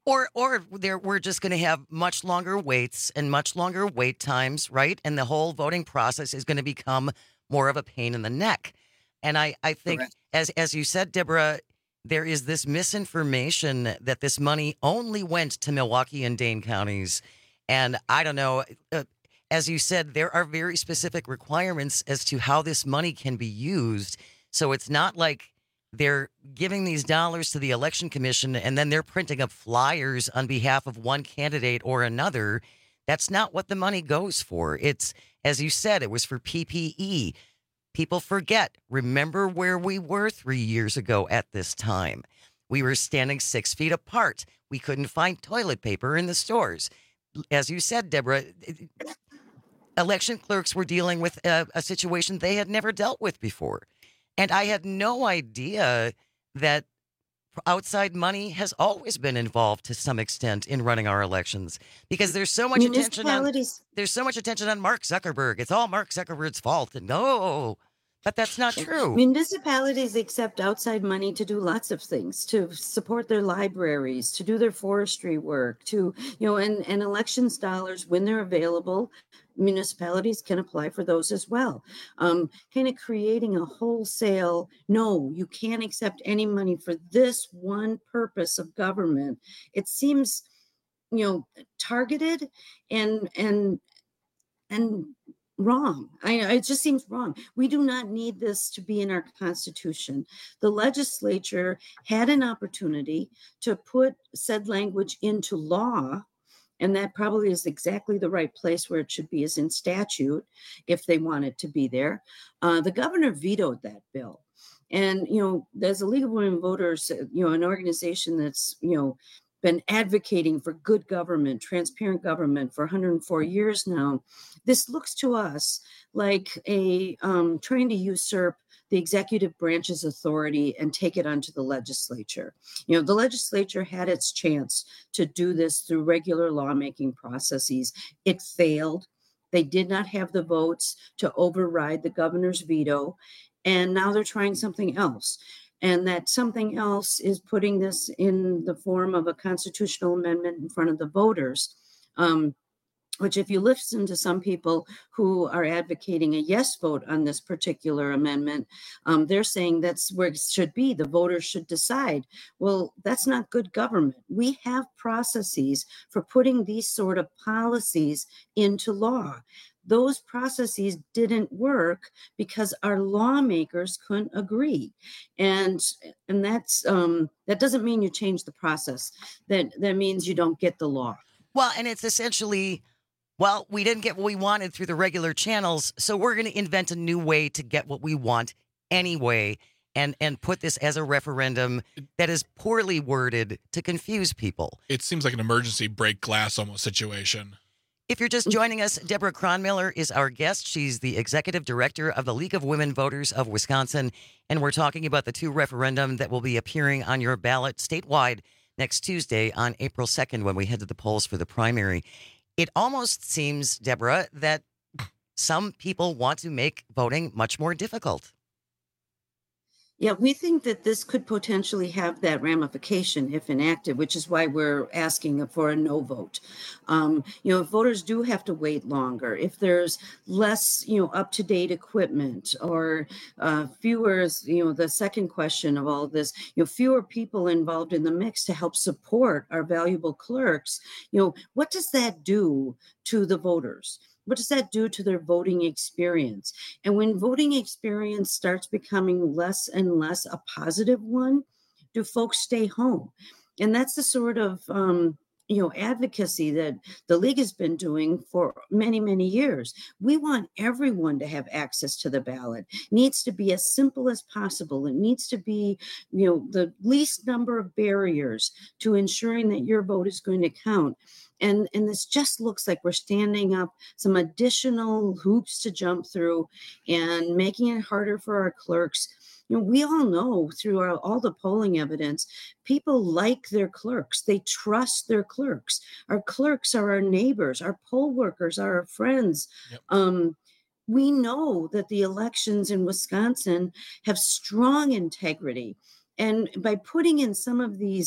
Or we're just going to have much longer waits and much longer wait times, right? And the whole voting process is going to become more of a pain in the neck. And I think, as you said, Deborah, there is this misinformation that this money only went to Milwaukee and Dane counties. And I don't know, as you said, there are very specific requirements as to how this money can be used. So it's not like they're giving these dollars to the election commission and then they're printing up flyers on behalf of one candidate or another. That's not what the money goes for. It's, as you said, it was for PPE. People forget. Remember where we were 3 years ago at this time. We were standing 6 feet apart. We couldn't find toilet paper in the stores. As you said, Deborah, election clerks were dealing with a situation they had never dealt with before. And I had no idea that outside money has always been involved to some extent in running our elections, because there's so much attention on Mark Zuckerberg. It's all Mark Zuckerberg's fault. And no, but that's not true. Municipalities accept outside money to do lots of things, to support their libraries, to do their forestry work, to, and elections dollars, when they're available, municipalities can apply for those as well. Kind of creating a wholesale, no, you can't accept any money for this one purpose of government. It seems, targeted and wrong. It just seems wrong. We do not need this to be in our Constitution. The legislature had an opportunity to put said language into law, and that probably is exactly the right place where it should be, is in statute, if they want it to be there. The governor vetoed that bill. And, there's a League of Women Voters, an organization that's, been advocating for good government, transparent government for 104 years now. This looks to us like a trying to usurp the executive branch's authority and take it onto the legislature. The legislature had its chance to do this through regular lawmaking processes. It failed. They did not have the votes to override the governor's veto. And now they're trying something else. And that something else is putting this in the form of a constitutional amendment in front of the voters, which, if you listen to some people who are advocating a yes vote on this particular amendment, they're saying that's where it should be. The voters should decide. Well, that's not good government. We have processes for putting these sort of policies into law. Those processes didn't work because our lawmakers couldn't agree, and that's that doesn't mean you change the process. That means you don't get the law. Well, and it's essentially, well, we didn't get what we wanted through the regular channels, so we're going to invent a new way to get what we want anyway, and put this as a referendum that is poorly worded to confuse people. It seems like an emergency break glass almost situation. If you're just joining us, Deborah Cronmiller is our guest. She's the executive director of the League of Women Voters of Wisconsin, and we're talking about the two referendum that will be appearing on your ballot statewide next Tuesday on April 2nd when we head to the polls for the primary. It almost seems, Deborah, that some people want to make voting much more difficult. Yeah, we think that this could potentially have that ramification if enacted, which is why we're asking for a no vote. If voters do have to wait longer, if there's less, up-to-date equipment, or fewer, the second question of all of this, fewer people involved in the mix to help support our valuable clerks, what does that do to the voters? What does that do to their voting experience? And when voting experience starts becoming less and less a positive one, do folks stay home? And that's the sort of advocacy that the league has been doing for many, many years. We want everyone to have access to the ballot. It needs to be as simple as possible. It needs to be, the least number of barriers to ensuring that your vote is going to count. And this just looks like we're standing up some additional hoops to jump through and making it harder for our clerks. We all know through all the polling evidence, people like their clerks. They trust their clerks. Our clerks are our neighbors. Our poll workers are our friends. Yep. We know that the elections in Wisconsin have strong integrity. And by putting in some of these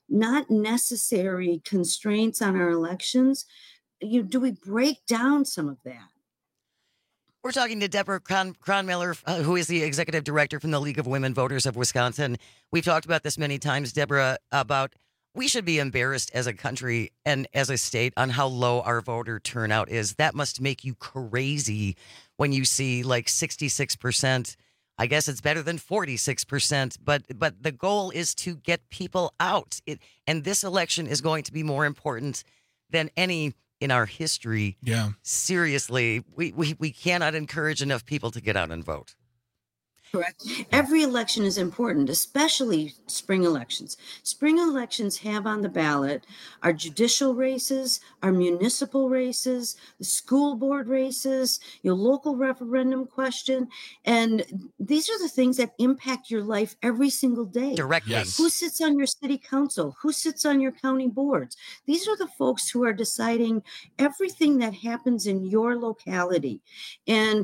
not necessary constraints on our elections, do we break down some of that? We're talking to Deborah Cronmiller, who is the executive director from the League of Women Voters of Wisconsin. We've talked about this many times, Deborah, about we should be embarrassed as a country and as a state on how low our voter turnout is. That must make you crazy when you see like 66%. I guess it's better than 46%, but the goal is to get people out. And this election is going to be more important than any in our history. Yeah. Seriously, we cannot encourage enough people to get out and vote. Correct. Every election is important, especially spring elections. Spring elections have on the ballot our judicial races, our municipal races, the school board races, your local referendum question. And these are the things that impact your life every single day. Directly. Yes. Who sits on your city council? Who sits on your county boards? These are the folks who are deciding everything that happens in your locality. And,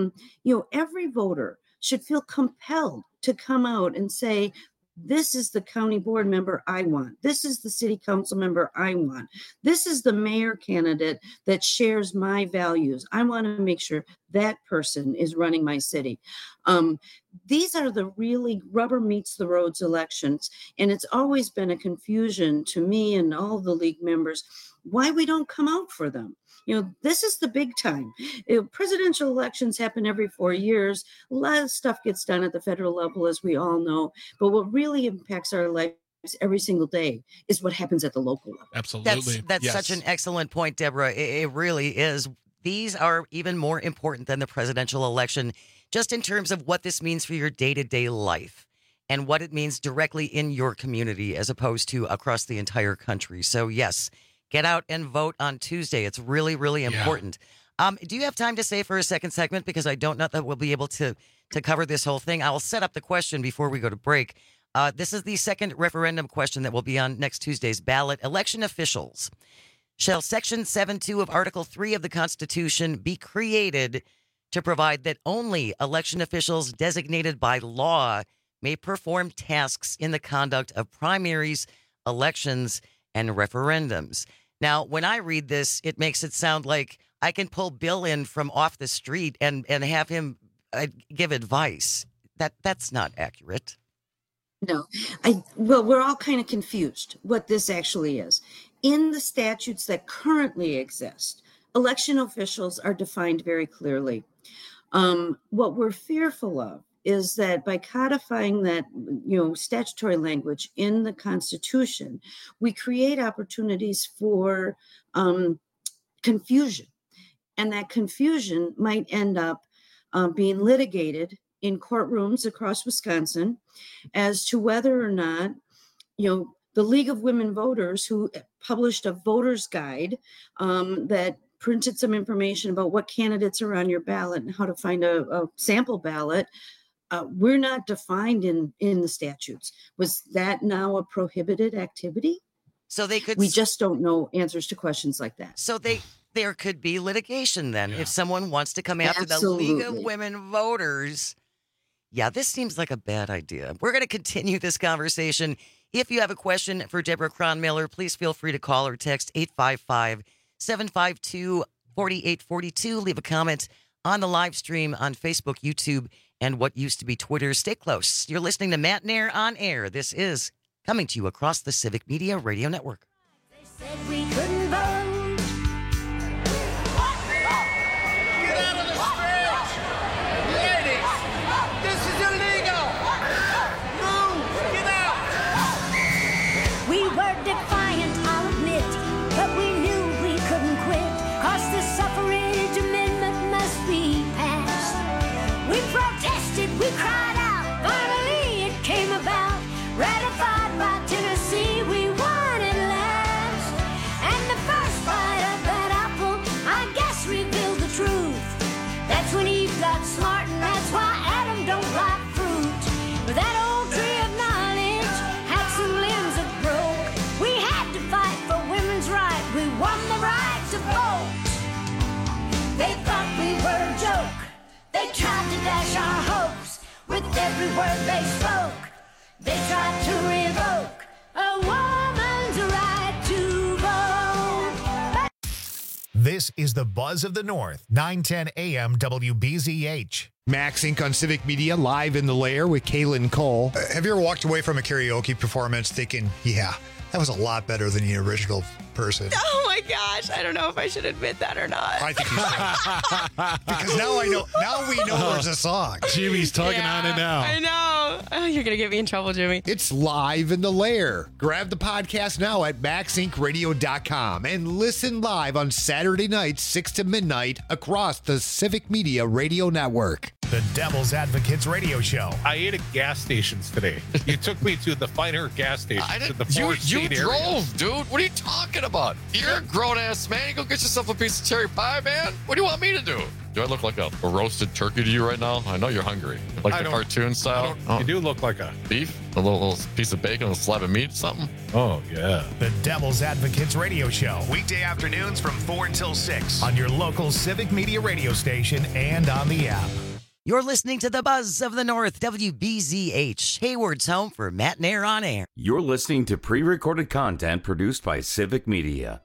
every voter should feel compelled to come out and say, this is the county board member I want. This is the city council member I want. This is the mayor candidate that shares my values. I want to make sure that person is running my city. These are the really rubber meets the roads elections. And it's always been a confusion to me and all the league members why we don't come out for them. This is the big time. Presidential elections happen every 4 years. A lot of stuff gets done at the federal level, as we all know. But what really impacts our lives every single day is what happens at the local level. Absolutely. That's Yes. such an excellent point, Deborah. It really is. These are even more important than the presidential election, just in terms of what this means for your day-to-day life and what it means directly in your community as opposed to across the entire country. So, yes, get out and vote on Tuesday. It's really, really important. Do you have time to stay for a second segment? Because I don't know that we'll be able to cover this whole thing. I'll set up the question before we go to break. This is the second referendum question that will be on next Tuesday's ballot. Election officials. Shall Section 7.2 of Article 3 of the Constitution be created to provide that only election officials designated by law may perform tasks in the conduct of primaries, elections, and referendums? Now, when I read this, it makes it sound like I can pull Bill in from off the street and have him give advice. That's not accurate. No, we're all kind of confused what this actually is. In the statutes that currently exist, election officials are defined very clearly. What we're fearful of is that by codifying that, statutory language in the Constitution, we create opportunities for confusion. And that confusion might end up being litigated in courtrooms across Wisconsin as to whether or not, the League of Women Voters, who published a voter's guide that printed some information about what candidates are on your ballot and how to find a sample ballot, we're not defined in the statutes. Was that now a prohibited activity? So they could. We just don't know answers to questions like that. So there could be litigation then if someone wants to come after Absolutely. the League of Women Voters. Yeah, this seems like a bad idea. We're going to continue this conversation. If you have a question for Deborah Cronmiller, please feel free to call or text 855-752-4842. Leave a comment on the live stream on Facebook, YouTube, and what used to be Twitter. Stay close. You're listening to Matt Nair on Air. This is coming to you across the Civic Media Radio Network. They said we couldn't vote. Get out of the stretch! Ladies, this is illegal! Move! Get out! We were defiant, I'll admit, but we knew we couldn't quit, 'cause the suffrage amendment must be passed. We protested, we cried out, finally it came about, ratified by Tennessee, we won at last. And the first bite of that apple, I guess, revealed the truth. That's when Eve got smart, and that's why Adam don't like fruit. But that old tree of knowledge had some limbs that broke. We had to fight for women's right, we won the right to vote. They thought we were a joke, they tried to dash our hopes with every word they spoke. They tried to revoke a woman. This is the Buzz of the North, 910 AM WBZH. Max Inc. on Civic Media, live in the lair with Kaylin Cole. Have you ever walked away from a karaoke performance thinking, yeah, that was a lot better than the original person? Oh my gosh, I don't know if I should admit that or not. I think you should. Because now we know there's a song. Jimmy's tugging on it now. I know. Oh, you're going to get me in trouble, Jimmy. It's live in the lair. Grab the podcast now at maxincradio.com and listen live on Saturday nights, 6 to midnight, across the Civic Media Radio Network. The Devil's Advocates Radio Show. I ate at gas stations today. You took me to the finer gas station. To the you drove, dude. What are you talking about? You're a grown-ass man. You go get yourself a piece of cherry pie, man. What do you want me to do? Do I look like a roasted turkey to you right now? I know you're hungry. Like the cartoon style? You do look like a beef? A little piece of bacon, a slab of meat, something? Oh, yeah. The Devil's Advocates Radio Show. Weekday afternoons from 4 until 6 on your local Civic Media radio station and on the app. You're listening to the Buzz of the North, WBZH, Hayward's home for Matt and Air on Air. You're listening to pre-recorded content produced by Civic Media.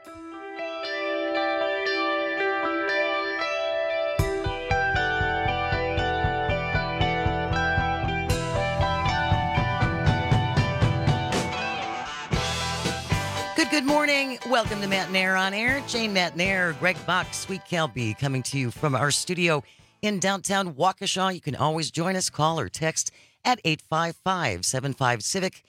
Good morning. Welcome to Matt and Air on Air. Jane Matt and Air, Greg Bach, Sweet Calby, coming to you from our studio in downtown Waukesha. You can always join us, call or text at 855-75-CIVIC,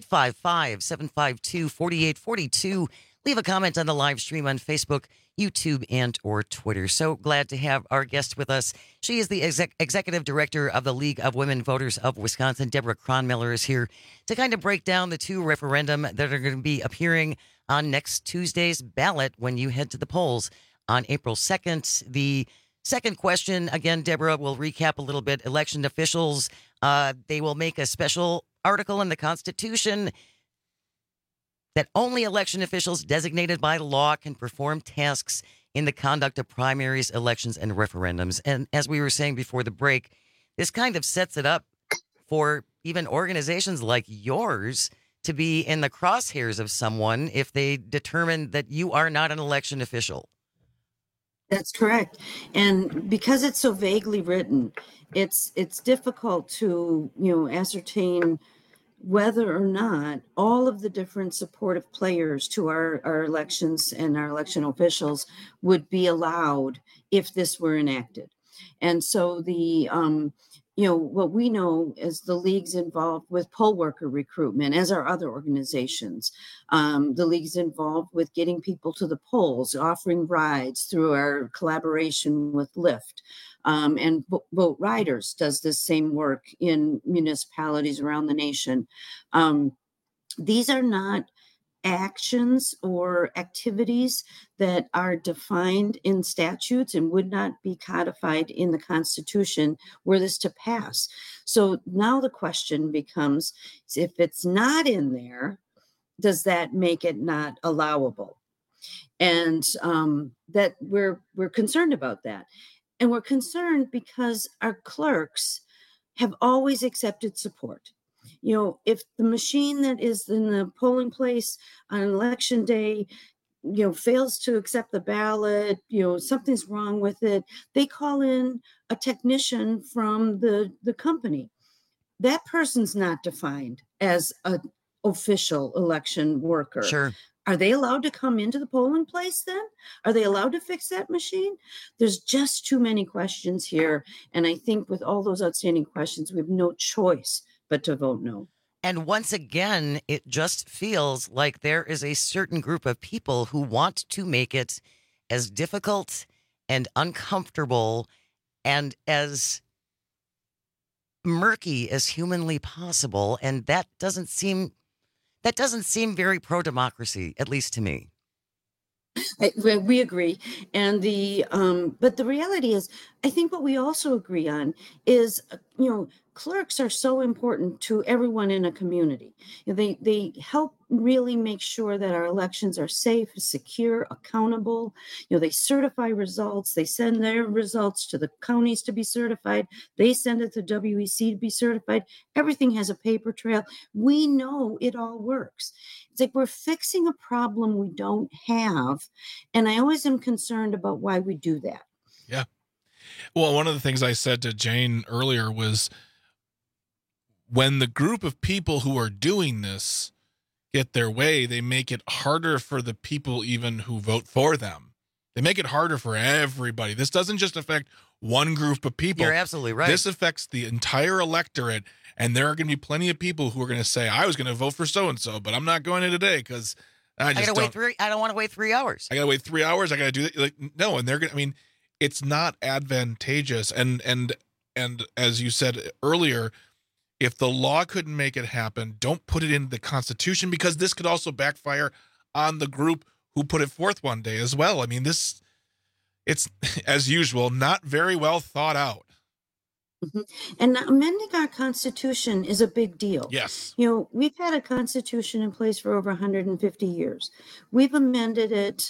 855-752-4842. Leave a comment on the live stream on Facebook, YouTube, and or Twitter. So glad to have our guest with us. She is the executive director of the League of Women Voters of Wisconsin. Deborah Kronmiller is here to kind of break down the two referendum that are going to be appearing on next Tuesday's ballot when you head to the polls on April 2nd. The second question, again, Deborah will recap a little bit. Election officials, they will make a special article in the Constitution that only election officials designated by law can perform tasks in the conduct of primaries, elections, and referendums. And as we were saying before the break, this kind of sets it up for even organizations like yours to be in the crosshairs of someone if they determine that you are not an election official. That's correct. And because it's so vaguely written, it's difficult to, ascertain whether or not all of the different supportive players to our elections and our election officials would be allowed if this were enacted. And so what we know is the league's involved with poll worker recruitment, as are other organizations. The league's involved with getting people to the polls, offering rides through our collaboration with Lyft. And Vote Riders does this same work in municipalities around the nation. These are not actions or activities that are defined in statutes and would not be codified in the Constitution were this to pass. So now the question becomes, if it's not in there, does that make it not allowable? And that we're concerned about that. And we're concerned because our clerks have always accepted support. If the machine that is in the polling place on election day, fails to accept the ballot, something's wrong with it, they call in a technician from the company. That person's not defined as an official election worker. Sure. Are they allowed to come into the polling place then? Are they allowed to fix that machine? There's just too many questions here. And I think with all those outstanding questions, we have no choice but to vote no. And once again, it just feels like there is a certain group of people who want to make it as difficult and uncomfortable and as murky as humanly possible. And that doesn't seem very pro-democracy, at least to me. We agree. And but the reality is I think what we also agree on is, clerks are so important to everyone in a community. They help really make sure that our elections are safe, secure, accountable. They certify results. They send their results to the counties to be certified. They send it to WEC to be certified. Everything has a paper trail. We know it all works. It's like we're fixing a problem we don't have. And I always am concerned about why we do that. Yeah. Well, one of the things I said to Jane earlier was, when the group of people who are doing this get their way, they make it harder for the people even who vote for them. They make it harder for everybody. This doesn't just affect one group of people. You're absolutely right. This affects the entire electorate, and there are going to be plenty of people who are going to say, I was going to vote for so-and-so, but I'm not going to today because I don't want to wait 3 hours. I got to wait 3 hours. I got to do that. Like, no, and they're going to, it's not advantageous. And as you said earlier, if the law couldn't make it happen, don't put it in the Constitution, because this could also backfire on the group who put it forth one day as well. It's, as usual, not very well thought out. Mm-hmm. And amending our Constitution is a big deal. Yes. We've had a Constitution in place for over 150 years. We've amended it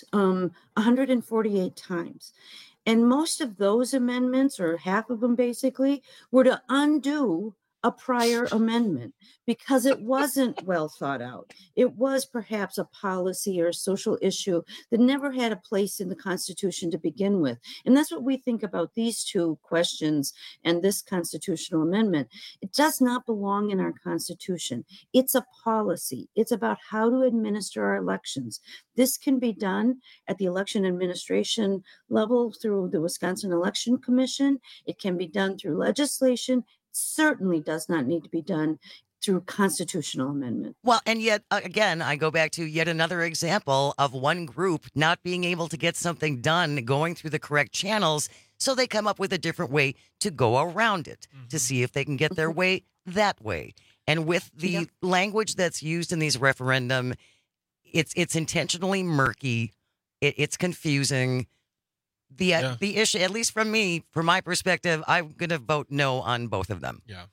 148 times. And most of those amendments, or half of them basically, were to undo a prior amendment because it wasn't well thought out. It was perhaps a policy or a social issue that never had a place in the Constitution to begin with. And that's what we think about these two questions and this constitutional amendment. It does not belong in our Constitution. It's a policy. It's about how to administer our elections. This can be done at the election administration level through the Wisconsin Election Commission. It can be done through legislation. Certainly does not need to be done through constitutional amendment. Well, and yet, again, I go back to yet another example of one group not being able to get something done, going through the correct channels, so they come up with a different way to go around it, to see if they can get their way that way. And with the language that's used in these referendum, it's intentionally murky, it's confusing. The issue, at least from my perspective, I'm going to vote no on both of them. Yeah.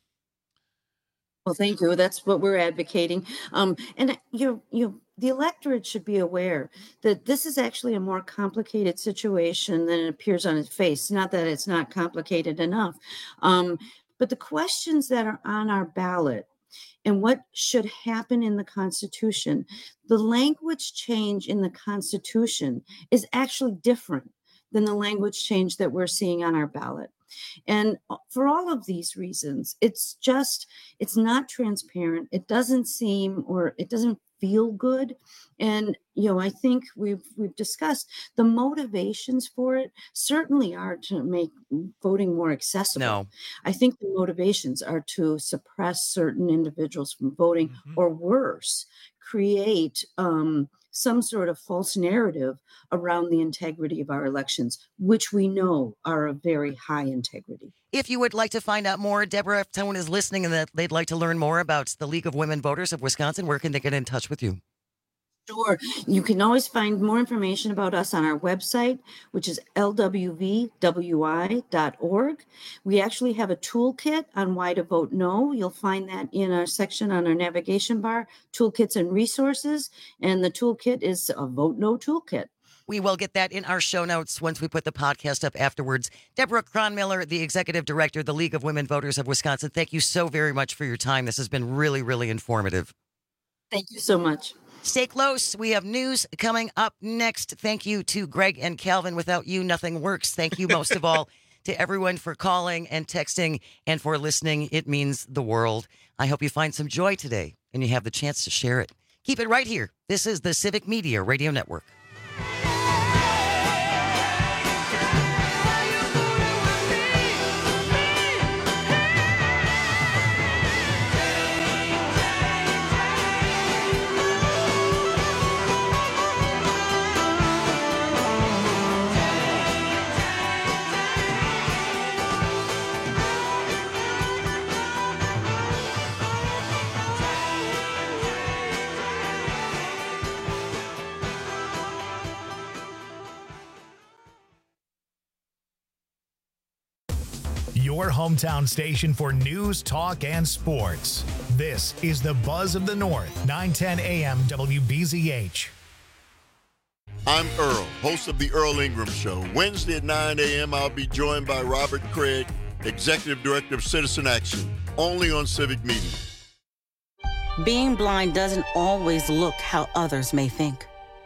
Well, thank you. That's what we're advocating. And the electorate should be aware that this is actually a more complicated situation than it appears on its face. Not that it's not complicated enough, but the questions that are on our ballot and what should happen in the Constitution, the language change in the Constitution is actually different than the language change that we're seeing on our ballot. And for all of these reasons, it's not transparent. It doesn't seem, or it doesn't feel good. And, I think we've discussed the motivations for it certainly are to make voting more accessible. No. I think the motivations are to suppress certain individuals from voting, or worse, create some sort of false narrative around the integrity of our elections, which we know are of very high integrity. If you would like to find out more, Deborah, if someone is listening and that they'd like to learn more about the League of Women Voters of Wisconsin, where can they get in touch with you? Sure. You can always find more information about us on our website, which is lwvwi.org. We actually have a toolkit on why to vote no. You'll find that in our section on our navigation bar, toolkits and resources. And the toolkit is a Vote No toolkit. We will get that in our show notes once we put the podcast up afterwards. Deborah Cronmiller, the Executive Director of the League of Women Voters of Wisconsin, thank you so very much for your time. This has been really, really informative. Thank you so much. Stay close. We have news coming up next. Thank you to Greg and Calvin. Without you, nothing works. Thank you most of all to everyone for calling and texting and for listening. It means the world. I hope you find some joy today and you have the chance to share it. Keep it right here. This is the Civic Media Radio Network. your hometown station for news, talk, and sports. This is the Buzz of the North, 910 AM WBZH. I'm Earl, host of The Earl Ingram Show. Wednesday at 9 a.m., I'll be joined by Robert Craig, Executive Director of Citizen Action, only on Civic Media. Being blind doesn't always look how others may think.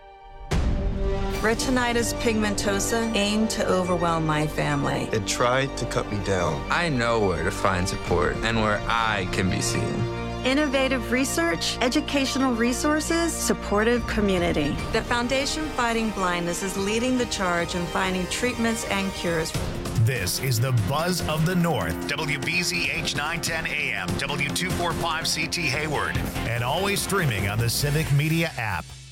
Retinitis pigmentosa aimed to overwhelm my family. It tried to cut me down. I know where to find support and where I can be seen. Innovative research, educational resources, supportive community. The Foundation Fighting Blindness is leading the charge in finding treatments and cures. This is the Buzz of the North, WBZH 910 AM, W245CT Hayward, and always streaming on the Civic Media app.